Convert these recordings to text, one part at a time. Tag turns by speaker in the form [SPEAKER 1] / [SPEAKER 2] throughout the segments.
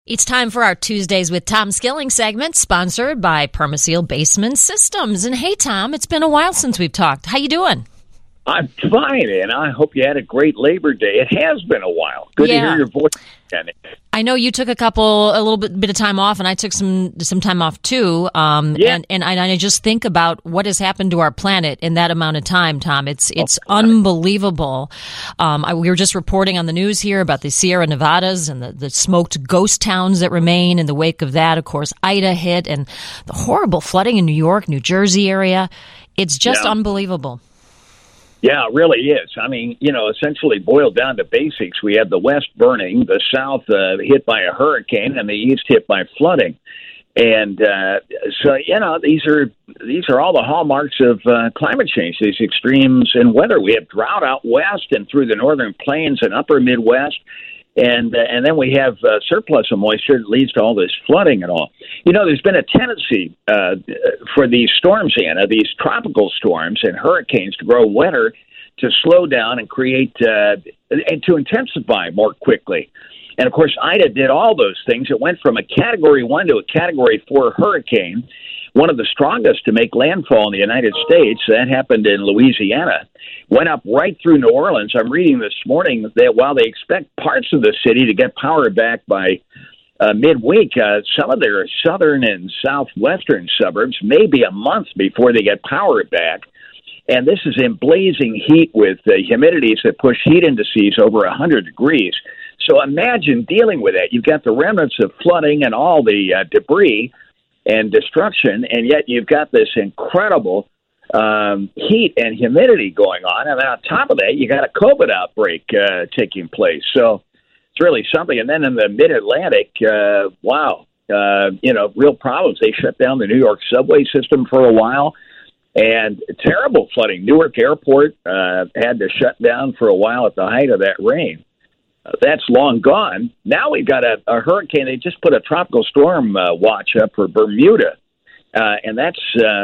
[SPEAKER 1] It's time for our Tuesdays with Tom Skilling segment, sponsored by Permaseal Basement Systems. And hey, Tom, it's been a while since we've talked. How you doing?
[SPEAKER 2] I'm fine, and I hope you had a great Labor Day. It has been a while. Good to hear your voice, Kenny.
[SPEAKER 1] I know you took a little bit of time off, and I took some time off too. And I just think about what has happened to our planet in that amount of time, Tom. It's unbelievable. We were just reporting on the news here about the Sierra Nevadas and the smoked ghost towns that remain. In the wake of that, of course, Ida hit, and the horrible flooding in New York, New Jersey area. It's just unbelievable.
[SPEAKER 2] Yeah, it really is. I mean, essentially boiled down to basics. We had the West burning, the South hit by a hurricane, and the East hit by flooding. And so, these are all the hallmarks of climate change, these extremes in weather. We have drought out west and through the northern plains and upper Midwest. And then we have surplus of moisture that leads to all this flooding and all. There's been a tendency for these storms, Anna, these tropical storms and hurricanes to grow wetter, to slow down and create and to intensify more quickly. And, of course, Ida did all those things. It went from a Category 1 to a Category 4 hurricane, one of the strongest to make landfall in the United States. That happened in Louisiana. Went up right through New Orleans. I'm reading this morning that while they expect parts of the city to get power back by midweek, some of their southern and southwestern suburbs may be a month before they get power back. And this is in blazing heat with humidities that push heat indices over 100 degrees. So imagine dealing with that. You've got the remnants of flooding and all the debris and destruction, and yet you've got this incredible heat and humidity going on, and on top of that, you got a COVID outbreak taking place. So it's really something. And then in the Mid-Atlantic, real problems. They shut down the New York subway system for a while, and terrible flooding. Newark Airport had to shut down for a while at the height of that rain. That's long gone. Now we've got a hurricane. They just put a tropical storm watch up for Bermuda. And that's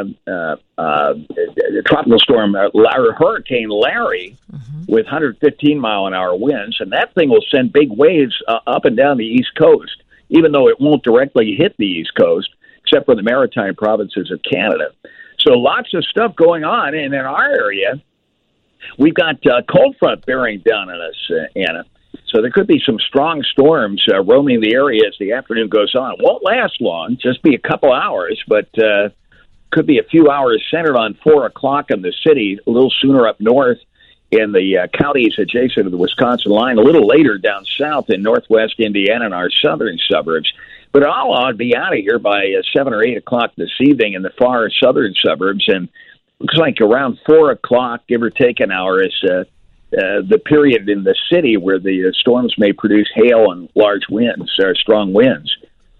[SPEAKER 2] tropical storm, Hurricane Larry, with 115-mile-an-hour winds. And that thing will send big waves up and down the East Coast, even though it won't directly hit the East Coast, except for the maritime provinces of Canada. So lots of stuff going on. And in our area, we've got cold front bearing down on us, Anna. So there could be some strong storms roaming the area as the afternoon goes on. It won't last long, just be a couple hours, but could be a few hours centered on 4 o'clock in the city, a little sooner up north in the counties adjacent to the Wisconsin line, a little later down south in northwest Indiana and our southern suburbs. But I'll be out of here by 7 or 8 o'clock this evening in the far southern suburbs, and looks like around 4 o'clock, give or take an hour, is the period in the city where the storms may produce hail and large winds, or strong winds.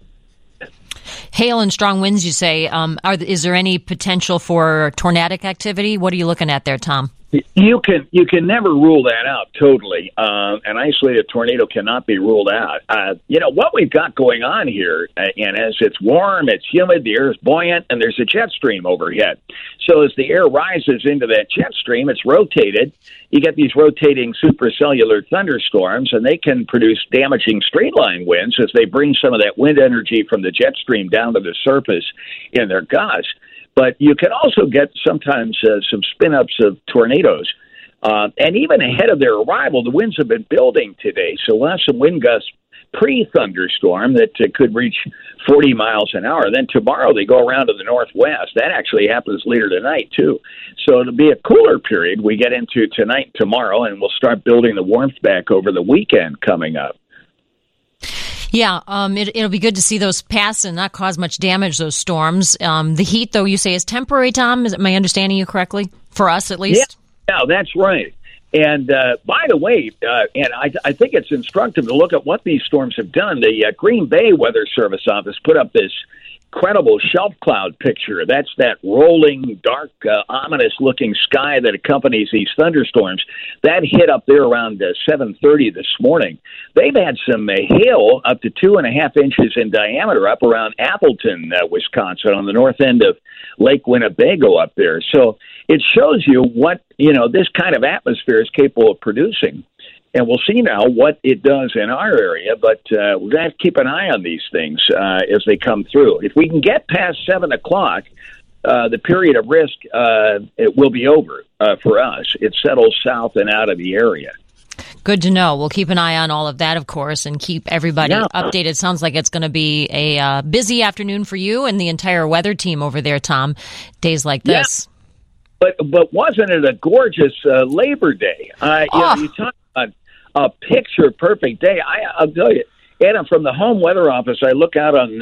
[SPEAKER 1] Hail and strong winds, you say. Is there any potential for tornadic activity? What are you looking at there, Tom?
[SPEAKER 2] You can never rule that out totally. An isolated tornado cannot be ruled out. What we've got going on here, and as it's warm, it's humid, the air is buoyant, and there's a jet stream overhead. So as the air rises into that jet stream, it's rotated. You get these rotating supercellular thunderstorms, and they can produce damaging straight-line winds as they bring some of that wind energy from the jet stream down to the surface in their gusts. But you can also get sometimes some spin-ups of tornadoes. And even ahead of their arrival, the winds have been building today. So we'll have some wind gusts pre-thunderstorm that could reach 40 miles an hour. Then tomorrow they go around to the northwest. That actually happens later tonight, too. So it'll be a cooler period we get into tonight and tomorrow, and we'll start building the warmth back over the weekend coming up.
[SPEAKER 1] Yeah, it'll be good to see those pass and not cause much damage, those storms. The heat, though, you say is temporary, Tom? Am I understanding you correctly? For us, at least?
[SPEAKER 2] Yeah, that's right. And by the way, and I think it's instructive to look at what these storms have done. The Green Bay Weather Service office put up this incredible shelf cloud picture. That's that rolling, dark, ominous-looking sky that accompanies these thunderstorms. That hit up there around 7:30 this morning. They've had some hail up to 2.5 inches in diameter up around Appleton, Wisconsin, on the north end of Lake Winnebago up there. So it shows you what, this kind of atmosphere is capable of producing. And we'll see now what it does in our area, but we're going to have to keep an eye on these things as they come through. If we can get past 7 o'clock, the period of risk it will be over for us. It settles south and out of the area.
[SPEAKER 1] Good to know. We'll keep an eye on all of that, of course, and keep everybody updated. Sounds like it's going to be a busy afternoon for you and the entire weather team over there, Tom, days like this.
[SPEAKER 2] Yeah. But wasn't it a gorgeous Labor Day? You talk about a picture-perfect day. I'll tell you, Anna, from the home weather office, I look out on,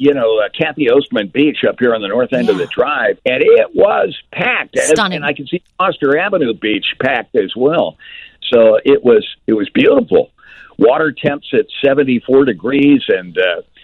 [SPEAKER 2] Kathy Ostman Beach up here on the north end of the drive, and it was packed.
[SPEAKER 1] Stunning.
[SPEAKER 2] And I can see Foster Avenue Beach packed as well. So it was beautiful. Water temps at 74 degrees, and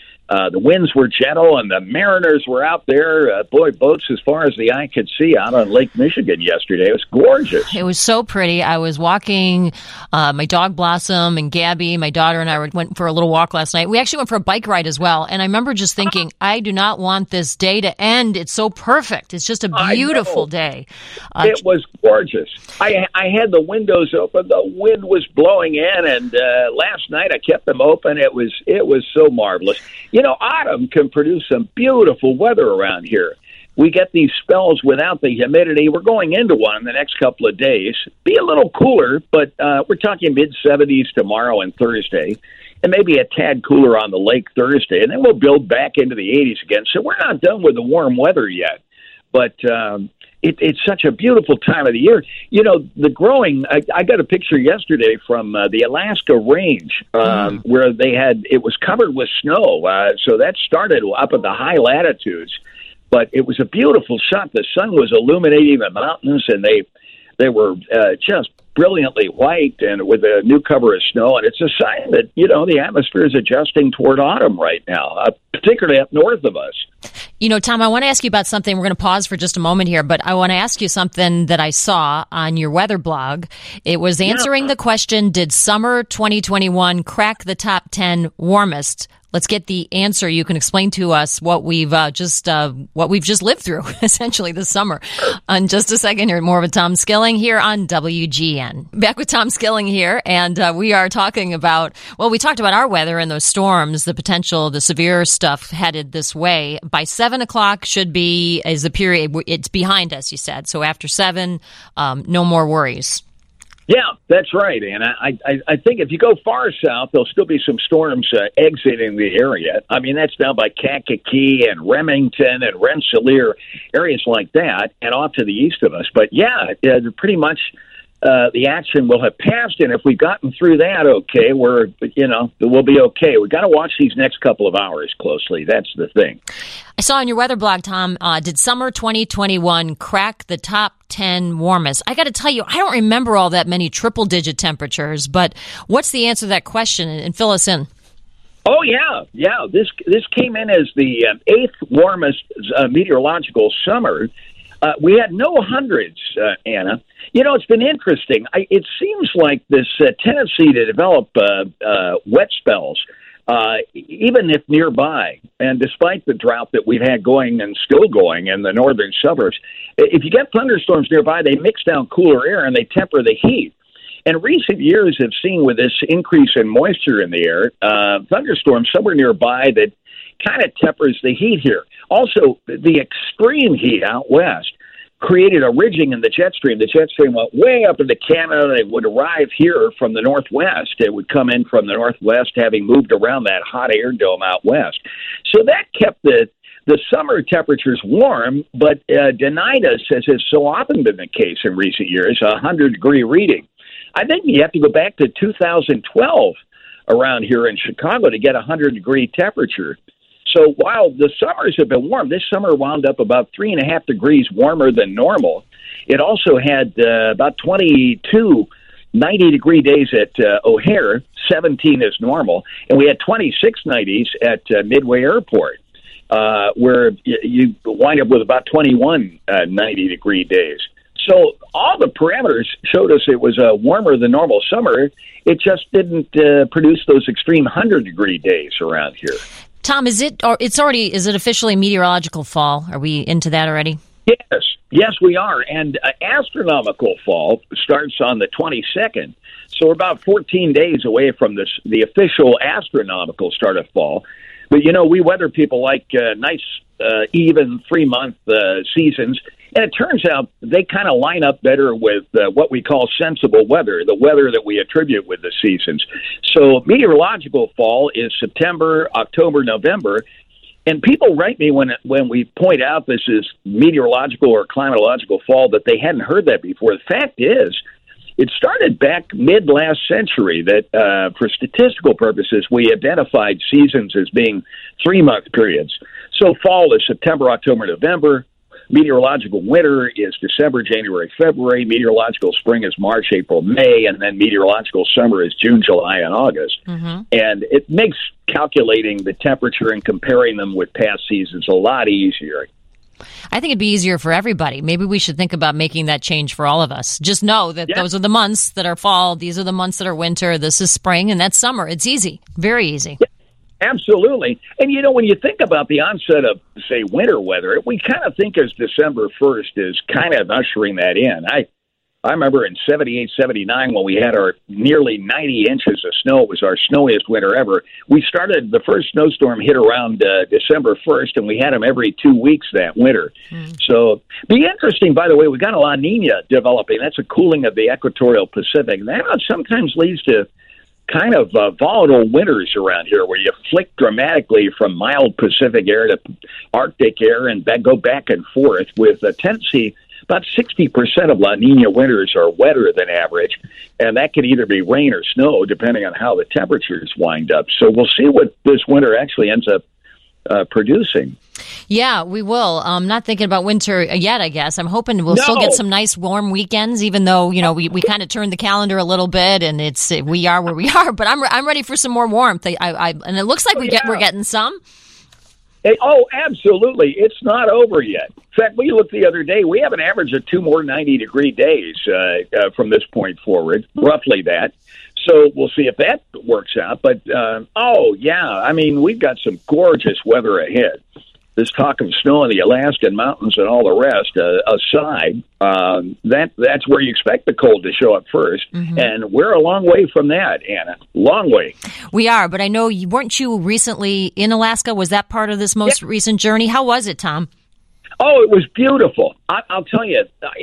[SPEAKER 2] the winds were gentle, and the mariners were out there. Boats as far as the eye could see out on Lake Michigan yesterday. It was gorgeous.
[SPEAKER 1] It was so pretty. I was walking my dog Blossom and Gabby, my daughter, and I went for a little walk last night. We actually went for a bike ride as well, and I remember just thinking, I do not want this day to end. It's so perfect. It's just a beautiful day.
[SPEAKER 2] It was gorgeous. I had the windows open. The wind was blowing in, and last night I kept them open. It was so marvelous. Autumn can produce some beautiful weather around here. We get these spells without the humidity. We're going into one in the next couple of days. Be a little cooler, but we're talking mid-70s tomorrow and Thursday, and maybe a tad cooler on the lake Thursday, and then we'll build back into the 80s again. So we're not done with the warm weather yet, but it's such a beautiful time of the year. The growing, I got a picture yesterday from the Alaska Range where it was covered with snow. So that started up at the high latitudes, but it was a beautiful shot. The sun was illuminating the mountains, and they were just brilliantly white and with a new cover of snow. And it's a sign that, the atmosphere is adjusting toward autumn right now, particularly up north of us.
[SPEAKER 1] Tom, I want to ask you about something. We're going to pause for just a moment here, but I want to ask you something that I saw on your weather blog. It was answering the question, did summer 2021 crack the top 10 warmest? Let's get the answer. You can explain to us what we've just lived through, essentially, this summer. In just a second, here, more of a Tom Skilling here on WGN. Back with Tom Skilling here, and we are talking about, we talked about our weather and those storms, the potential, the severe stuff headed this way. By 7 o'clock is the period, it's behind us, you said. So after 7, no more worries.
[SPEAKER 2] Yeah, that's right. And I think if you go far south, there'll still be some storms exiting the area. I mean, that's down by Kankakee and Remington and Rensselaer, areas like that, and off to the east of us. But pretty much the action will have passed. And if we've gotten through that, okay, we'll be okay. We've got to watch these next couple of hours closely. That's the thing.
[SPEAKER 1] I saw on your weather blog, Tom, did summer 2021 crack the top 10 warmest? I got to tell you, I don't remember all that many triple-digit temperatures, but what's the answer to that question? And fill us in.
[SPEAKER 2] Oh, yeah. This came in as the 8th warmest meteorological summer. We had no hundreds, Anna. It's been interesting. It seems like this tendency to develop wet spells, even if nearby, and despite the drought that we've had going and still going in the northern suburbs, if you get thunderstorms nearby, they mix down cooler air and they temper the heat. And recent years have seen, with this increase in moisture in the air, thunderstorms somewhere nearby that kind of tempers the heat here. Also, the extreme heat out west created a ridging in the jet stream. The jet stream went way up into Canada. It would arrive here from the northwest. It would come in from the northwest, having moved around that hot air dome out west. So that kept the summer temperatures warm, but denied us, as has so often been the case in recent years, a 100-degree reading. I think you have to go back to 2012 around here in Chicago to get a 100-degree temperature. So while the summers have been warm, this summer wound up about 3.5 degrees warmer than normal. It also had about 22 90-degree days at O'Hare, 17 is normal, and we had 26 90s at Midway Airport, where you wind up with about 21 90-degree days. So all the parameters showed us it was a warmer than normal summer. It just didn't produce those extreme 100-degree days around here.
[SPEAKER 1] Tom, is it officially meteorological fall? Are we into that already?
[SPEAKER 2] Yes, we are. And astronomical fall starts on the 22nd. So we're about 14 days away from the official astronomical start of fall. But, we weather people like nice, even 3-month seasons. And it turns out they kind of line up better with what we call sensible weather, the weather that we attribute with the seasons. So meteorological fall is September, October, November. And people write me when we point out this is meteorological or climatological fall that they hadn't heard that before. The fact is, it started back mid-last century that for statistical purposes, we identified seasons as being 3-month periods. So fall is September, October, November. Meteorological winter is December, January, February. Meteorological spring is March, April, May. And then meteorological summer is June, July, and August. Mm-hmm. And it makes calculating the temperature and comparing them with past seasons a lot easier.
[SPEAKER 1] I think it'd be easier for everybody. Maybe we should think about making that change for all of us. Just know that those are the months that are fall. These are the months that are winter. This is spring, and that's summer. It's easy. Very easy.
[SPEAKER 2] Yeah. Absolutely. And, when you think about the onset of, say, winter weather, we kind of think as December 1st is kind of ushering that in. I remember in 78, 79 when we had our nearly 90 inches of snow. It was our snowiest winter ever. We started, the first snowstorm hit around December 1st, and we had them every 2 weeks that winter. So be interesting, by the way, we got a La Nina developing. That's a cooling of the equatorial Pacific. That sometimes leads to kind of volatile winters around here where you flick dramatically from mild Pacific air to Arctic air and go back and forth with a tendency. About 60% of La Nina winters are wetter than average, and that can either be rain or snow depending on how the temperatures wind up. So we'll see what this winter actually ends up producing.
[SPEAKER 1] Yeah, we will. I'm not thinking about winter yet, I guess. I'm hoping we'll still get some nice warm weekends, even though, we kind of turned the calendar a little bit and we are where we are. But I'm ready for some more warmth. And it looks like we're getting some.
[SPEAKER 2] Oh, absolutely. It's not over yet. In fact, we looked the other day. We have an average of 2 more 90-degree days from this point forward, roughly that. So we'll see if that works out. But, we've got some gorgeous weather ahead. This talk of snow in the Alaskan mountains and all the rest aside, that's where you expect the cold to show up first. Mm-hmm. And we're a long way from that, Anna. Long way.
[SPEAKER 1] We are, but I know, weren't you recently in Alaska? Was that part of this most recent journey? How was it, Tom?
[SPEAKER 2] Oh, it was beautiful. I'll tell you,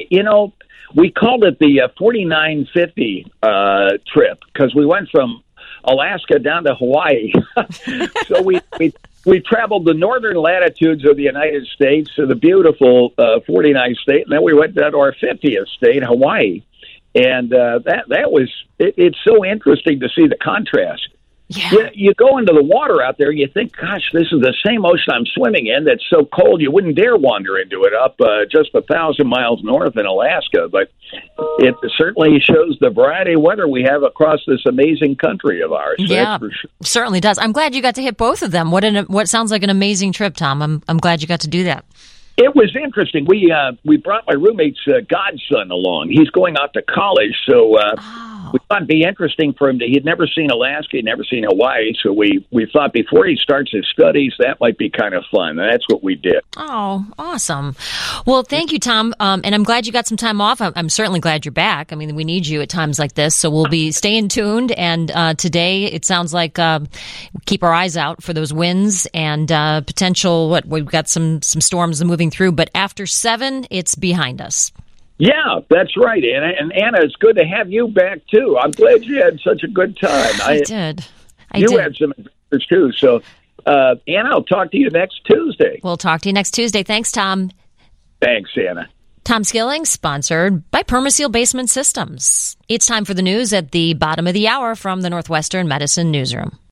[SPEAKER 2] we called it the 4950 trip because we went from Alaska down to Hawaii. So we traveled the northern latitudes of the United States to the beautiful 49th state, and then we went down to our 50th state, Hawaii. And that was it's so interesting to see the contrast. Yeah. You go into the water out there, you think, gosh, this is the same ocean I'm swimming in that's so cold you wouldn't dare wander into it up just 1,000 miles north in Alaska. But it certainly shows the variety of weather we have across this amazing country of ours. So
[SPEAKER 1] yeah, certainly does. I'm glad you got to hit both of them. What sounds like an amazing trip, Tom. I'm glad you got to do that.
[SPEAKER 2] It was interesting. We brought my roommate's godson along. He's going off to college, so we thought it'd be interesting for him. He'd never seen Alaska, he'd never seen Hawaii, so we thought before he starts his studies, that might be kind of fun, and that's what we did.
[SPEAKER 1] Oh, awesome. Well, thank you, Tom, and I'm glad you got some time off. I'm certainly glad you're back. I mean, we need you at times like this, so we'll be staying tuned, and today it sounds like keep our eyes out for those winds and potential, we've got some storms moving through, but after 7, it's behind us.
[SPEAKER 2] Yeah, that's right, Anna. And Anna, it's good to have you back, too. I'm glad you had such a good time.
[SPEAKER 1] I did.
[SPEAKER 2] You had some adventures, too. So, Anna, I'll talk to you next Tuesday.
[SPEAKER 1] We'll talk to you next Tuesday. Thanks, Tom.
[SPEAKER 2] Thanks, Anna.
[SPEAKER 1] Tom Skilling, sponsored by Permaseal Basement Systems. It's time for the news at the bottom of the hour from the Northwestern Medicine Newsroom.